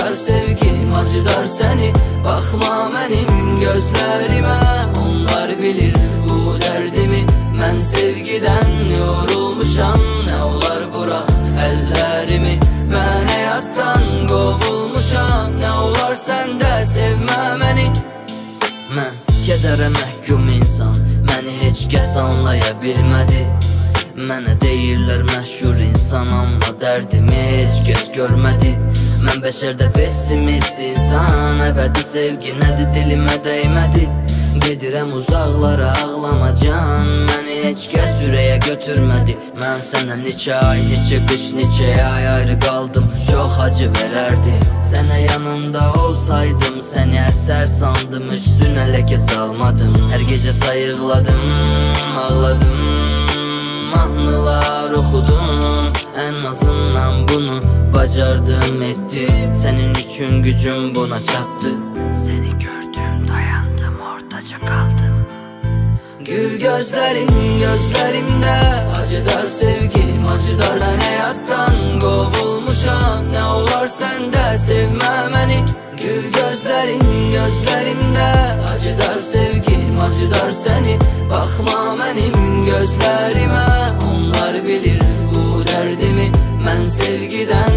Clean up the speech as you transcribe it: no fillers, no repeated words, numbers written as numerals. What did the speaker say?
acıdar sevgim, acıdar səni. Baxma mənim gözlərimə, onlar bilir bu dərdimi. Mən sevgidən yorulmuşam, nə olar bura əllərimi. Mən həyatdan qovulmuşam, nə olar sən də sevmə məni. Mən kədərə məhkum insan, məni heç kəs anlaya bilmədi. Mənə deyirlər məşhur insan, amma dərdimi heç kəs görmədi. Mən bəşərdə pessimist insan, əbədi sevgi nədir dilimə dəymədi. Gedirəm uzaqlara ağlamacan, məni heç kəs ürəyə götürmədi. Mən sənə neçə ay, neçə qış, neçə ay ayrı qaldım, çox acı verərdi. Sənə yanımda olsaydım, səni əsər sandım, üstünə ləkə salmadım. Hər gecə sayıqladım, ağladım, mahnılar oxudum. Ən azından bunu bacardım, etdi. Sənin üçün gücüm buna çatdı. Səni gördüm, dayandım, ortaca qaldım. Gül gözlərin gözlərimdə, acıdar sevgim, acıdar. Mən həyatdan qovulmuşam, nə olar sən də sevmə məni. Gül gözlərin gözlərimdə, acıdar sevgim, acıdar səni. Baxma mənim gözlərimə, onlar bilir bu dərdimi. Mən sevgidən